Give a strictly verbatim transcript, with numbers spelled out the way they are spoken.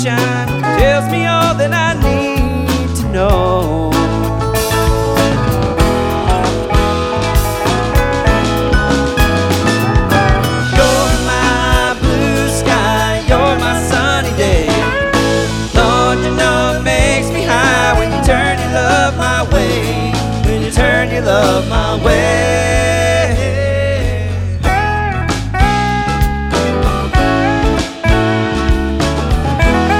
tells me all that I need to know.